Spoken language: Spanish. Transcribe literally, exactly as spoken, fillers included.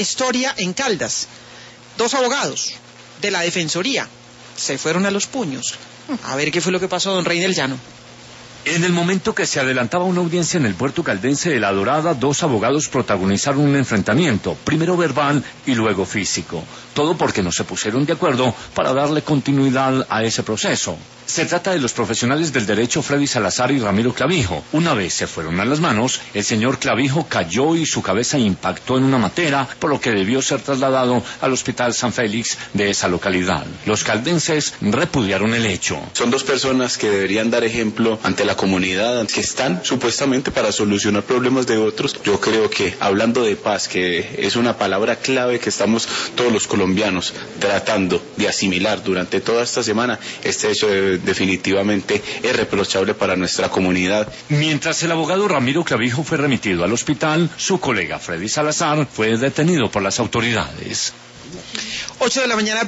historia en Caldas. Dos abogados de la Defensoría se fueron a los puños. A ver qué fue lo que pasó, don Reynel Llano. En el momento que se adelantaba una audiencia en el puerto caldense de La Dorada, dos abogados protagonizaron un enfrentamiento, primero verbal y luego físico. Todo porque no se pusieron de acuerdo para darle continuidad a ese proceso. Se trata de los profesionales del derecho Freddy Salazar y Ramiro Clavijo. Una vez se fueron a las manos, el señor Clavijo cayó y su cabeza impactó en una matera, por lo que debió ser trasladado al Hospital San Félix de esa localidad. Los caldenses repudiaron el hecho. Son dos personas que deberían dar ejemplo ante la comunidad, que están supuestamente para solucionar problemas de otros. Yo creo que hablando de paz, que es una palabra clave que estamos todos los colombianos tratando de asimilar durante toda esta semana, este hecho de definitivamente es reprochable para nuestra comunidad. Mientras el abogado Ramiro Clavijo fue remitido al hospital, su colega Freddy Salazar fue detenido por las autoridades. ocho de la mañana.